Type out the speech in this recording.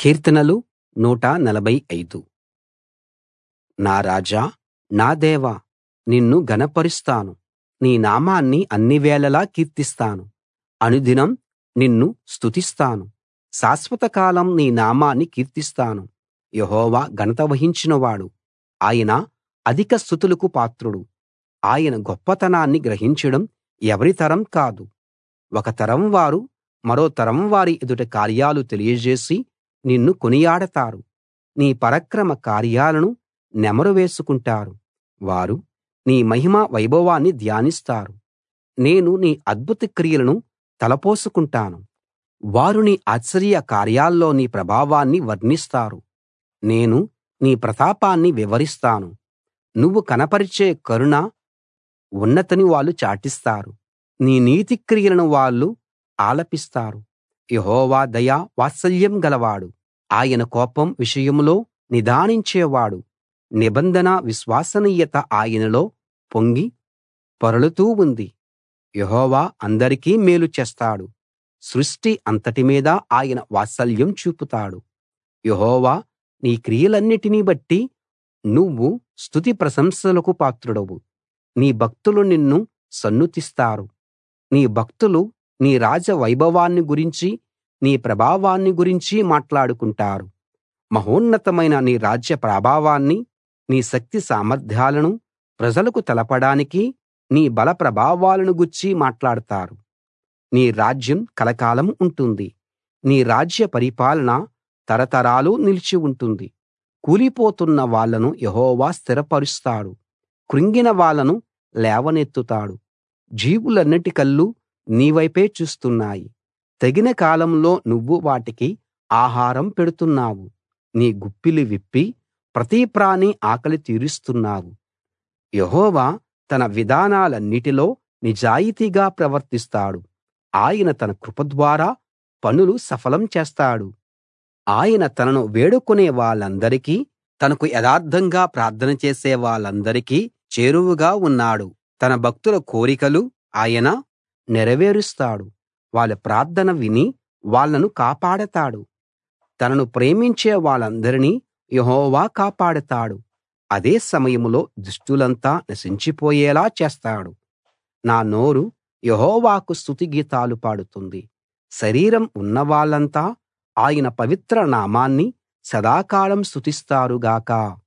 కీర్తనలు 145. నా రాజా, నా దేవా, నిన్ను ఘనపరుస్తాను. నీ నామాన్ని అన్నివేళలా కీర్తిస్తాను. అనుదినం నిన్ను స్తుతిస్తాను. శాశ్వతకాలం నీ నామాన్ని కీర్తిస్తాను. యెహోవా ఘనత వహించినవాడు. ఆయన అధిక స్తుతులకు పాత్రుడు. ఆయన గొప్పతనాన్ని గ్రహించడం ఎవరి తరం కాదు. ఒక తరం వారు మరో తరం వారి ఎదుట కార్యాలు తెలియజేసి నిన్ను కొనియాడతారు. నీ పరాక్రమ కార్యాలను నెమరు వేసుకుంటారు. వారు నీ మహిమ వైభవాన్ని ధ్యానిస్తారు. నేను నీ అద్భుత క్రియలను తలపోసుకుంటాను. వారు నీ ఆశ్చర్య కార్యాల్లో నీ ప్రభావాన్ని వర్ణిస్తారు. నేను నీ ప్రతాపాన్ని వివరిస్తాను. నువ్వు కనపరిచే కరుణ ఉన్నతిని వాళ్ళు చాటిస్తారు. నీ నీతి క్రియలను వాళ్ళు ఆలపిస్తారు. యెహోవా దయ వాత్సల్యం గలవాడు. ఆయన కోపం విషయంలో నిదానించేవాడు. నిబంధన విశ్వసనీయత ఆయనలో పొంగి పొరలుతూ ఉంది. యెహోవా అందరికీ మేలు చేస్తాడు. సృష్టి అంతటి మీద ఆయన వాత్సల్యం చూపుతాడు. యెహోవా, నీ క్రియలన్నిటిని బట్టి నువ్వు స్తుతి ప్రశంసలకు పాత్రుడవు. నీ భక్తులు నిన్ను సన్నుతిస్తారు. నీ భక్తులు నీ రాజ వైభవాన్ని గురించి నీ ప్రభావాన్ని గురించి మాట్లాడుకుంటారు. మహోన్నతమైన నీ రాజ్య ప్రాభావాన్ని నీ శక్తి సామర్థ్యాలను ప్రజలకు తెలపడానికి నీ బల ప్రభావాలను గూర్చి మాట్లాడతారు. నీ రాజ్యం కలకాలం ఉంటుంది. నీ రాజ్య పరిపాలన తరతరాలు నిలిచి ఉంటుంది. కూలిపోతున్న వాళ్ళను యెహోవా స్థిరపరుస్తాడు. కృంగిన వాళ్ళను లేవనెత్తుతాడు. జీవులన్నిటి కళ్ళు నీ వైపే చూస్తున్నాయి. తగిన కాలంలో నువ్వు వాటికి ఆహారం పెడుతున్నావు. నీ గుప్పిలి విప్పి ప్రతి ప్రాణి ఆకలి తీరుస్తున్నావు. యెహోవా తన విధానాలన్నిటిలో నిజాయితీగా ప్రవర్తిస్తాడు. ఆయన తన కృప ద్వారా పనులు సఫలం చేస్తాడు. ఆయన తనను వేడుకునే వాళ్ళందరికీ, తనకు యథార్థంగా ప్రార్థన చేసే వాళ్ళందరికీ చేరువగా ఉన్నాడు. తన భక్తుల కోరికలు ఆయన నెరవేరుస్తాడు. వాళ్ళ ప్రార్థన విని వాళ్ళను కాపాడతాడు. తనను ప్రేమించే వాళ్ళందరినీ యెహోవా కాపాడతాడు. అదే సమయంలో దుష్టులంతా నశించిపోయేలా చేస్తాడు. నా నోరు యెహోవాకు స్తుతి గీతాలు పాడుతుంది. శరీరం ఉన్నవాళ్ళంతా ఆయన పవిత్ర నామాన్ని సదాకాలం స్తుతిస్తారు గాక.